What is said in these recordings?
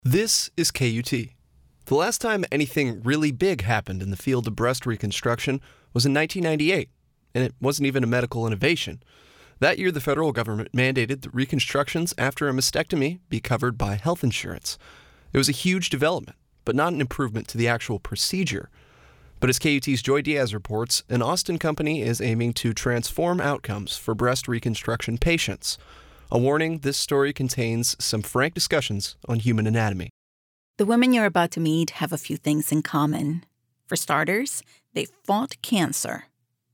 This is KUT. The last time anything really big happened in the field of breast reconstruction was in 1998, and it wasn't even a medical innovation. That year, the federal government mandated that reconstructions after a mastectomy be covered by health insurance. It was a huge development, but not an improvement to the actual procedure. But as KUT's Joy Diaz reports, an Austin company is aiming to transform outcomes for breast reconstruction patients. A warning, this story contains some frank discussions on human anatomy. The women you're about to meet have a few things in common. For starters, they fought cancer,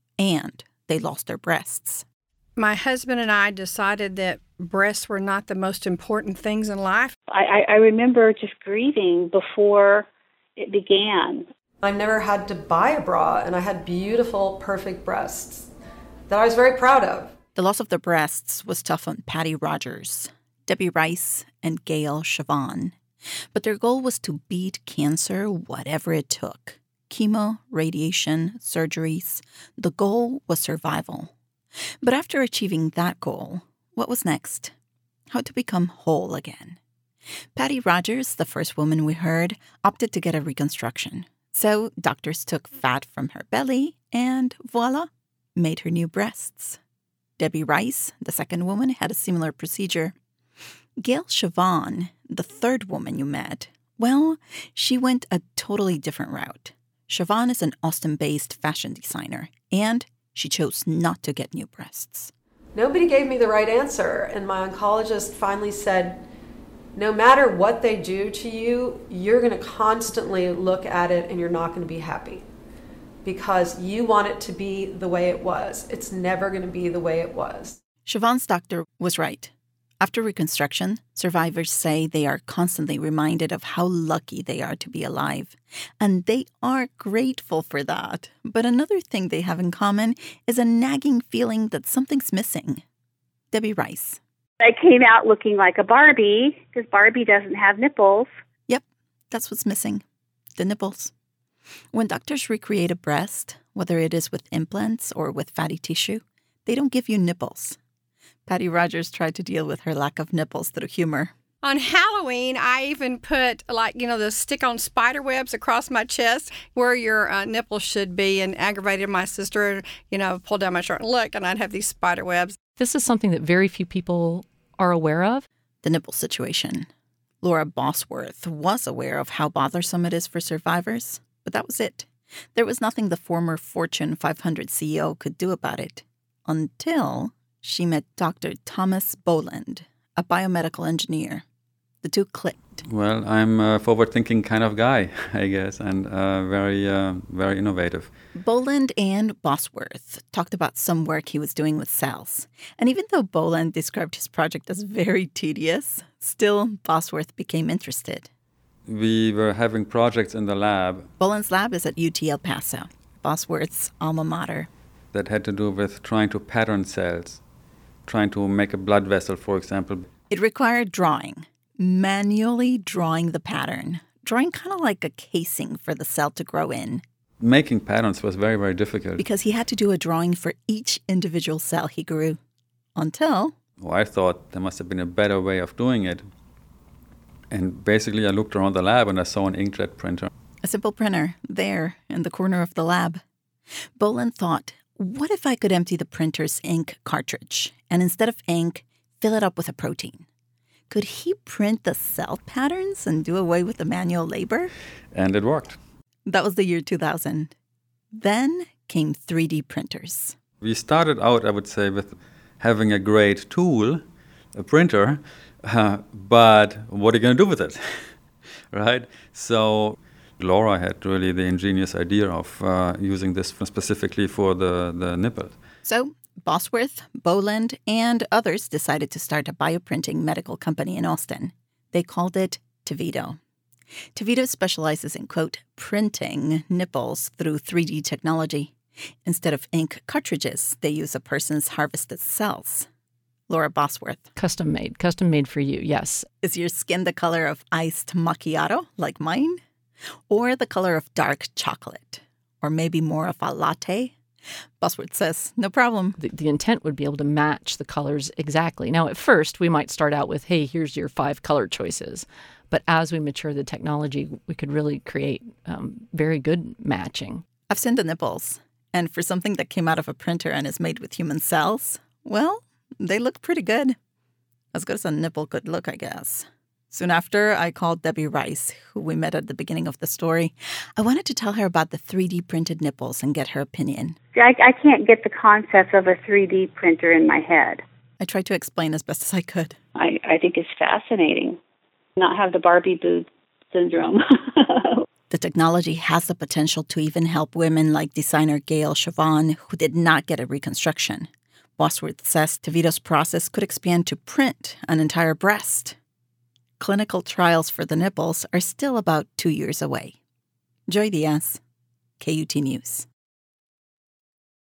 and they lost their breasts. My husband and I decided that breasts were not the most important things in life. I remember just grieving before it began. I never had to buy a bra, and I had beautiful, perfect breasts that I was very proud of. The loss of their breasts was tough on Patty Rogers, Debbie Rice, and Gail Chavon. But their goal was to beat cancer whatever it took. Chemo, radiation, surgeries. The goal was survival. But after achieving that goal, what was next? How to become whole again. Patty Rogers, the first woman we heard, opted to get a reconstruction. So doctors took fat from her belly and voila, made her new breasts. Debbie Rice, the second woman, had a similar procedure. Gail Chavon, the third woman you met, well, she went a totally different route. Chavon is an Austin-based fashion designer, and she chose not to get new breasts. Nobody gave me the right answer, and my oncologist finally said, no matter what they do to you, you're going to constantly look at it and you're not going to be happy. Because you want it to be the way it was. It's never going to be the way it was. Chavon's doctor was right. After reconstruction, survivors say they are constantly reminded of how lucky they are to be alive. And they are grateful for that. But another thing they have in common is a nagging feeling that something's missing. Debbie Rice. I came out looking like a Barbie because Barbie doesn't have nipples. Yep, that's what's missing. The nipples. When doctors recreate a breast, whether it is with implants or with fatty tissue, they don't give you nipples. Patty Rogers tried to deal with her lack of nipples through humor. On Halloween, I even put, the stick-on spider webs across my chest where your nipples should be, and aggravated my sister, pulled down my shirt and looked, and I'd have these spider webs. This is something that very few people are aware of. The nipple situation. Laura Bosworth was aware of how bothersome it is for survivors. But that was it. There was nothing the former Fortune 500 CEO could do about it until she met Dr. Thomas Boland, a biomedical engineer. The two clicked. Well, I'm a forward-thinking kind of guy, I guess, and very innovative. Boland and Bosworth talked about some work he was doing with cells. And even though Boland described his project as very tedious, still Bosworth became interested. We were having projects in the lab. Boland's lab is at UT El Paso, Bosworth's alma mater. That had to do with trying to pattern cells, trying to make a blood vessel, for example. It required drawing, manually drawing the pattern, drawing kind of like a casing for the cell to grow in. Making patterns was very, very difficult. Because he had to do a drawing for each individual cell he grew. Until... Well, I thought there must have been a better way of doing it. And basically, I looked around the lab and I saw an inkjet printer. A simple printer, there, in the corner of the lab. Boland thought, what if I could empty the printer's ink cartridge, and instead of ink, fill it up with a protein? Could he print the cell patterns and do away with the manual labor? And it worked. That was the year 2000. Then came 3D printers. We started out, I would say, with having a great tool, a printer, but what are you going to do with it, right? So Laura had really the ingenious idea of using this specifically for the nipple. So Bosworth, Boland, and others decided to start a bioprinting medical company in Austin. They called it Tivito. Tivito specializes in, quote, printing nipples through 3D technology. Instead of ink cartridges, they use a person's harvested cells. Laura Bosworth. Custom made for you, yes. Is your skin the color of iced macchiato, like mine? Or the color of dark chocolate? Or maybe more of a latte? Bosworth says, no problem. The intent would be able to match the colors exactly. Now, at first, we might start out with, hey, here's your 5 color choices. But as we mature the technology, we could really create very good matching. I've seen the nipples. And for something that came out of a printer and is made with human cells, well, they look pretty good. As good as a nipple could look, I guess. Soon after, I called Debbie Rice, who we met at the beginning of the story. I wanted to tell her about the 3D printed nipples and get her opinion. I can't get the concept of a 3D printer in my head. I tried to explain as best as I could. I think it's fascinating. Not have the Barbie boob syndrome. The technology has the potential to even help women like designer Gail Chavon, who did not get a reconstruction. Bosworth says DeVito's process could expand to print an entire breast. Clinical trials for the nipples are still about 2 years away. Joy Diaz, KUT News.